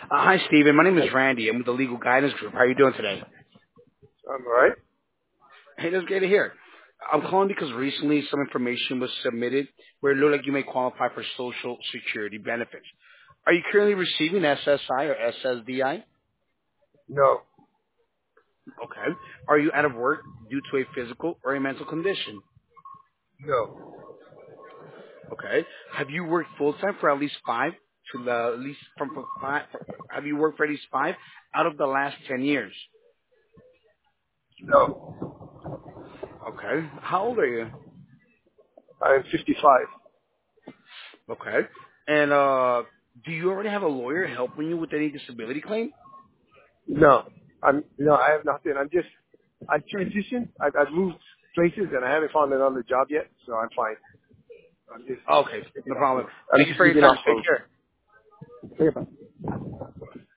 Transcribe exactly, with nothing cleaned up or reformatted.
Uh, hi, Stephen. My name is Randy. I'm with the Legal Guidance Group. How are you doing today? I'm all right. Hey, that's great to hear. I'm calling because recently some information was submitted where it looked like you may qualify for Social Security benefits. Are you currently receiving S S I or S S D I? No, Okay. Are you out of work due to a physical or a mental condition? no, Okay. Have you worked full time for at least five to the at least from for five? Have you worked for at least five out of the last ten years? no. Okay. How old are you? I'm fifty-five. Okay. And uh, do you already have a lawyer helping you with any disability claim? No, I'm no. I have nothing. I'm just. I transitioned. I've, I've moved places, and I haven't found another job yet, so I'm fine. I'm just Okay, giving no off. problem. I'm Thank you just for your giving time. off Take care. of.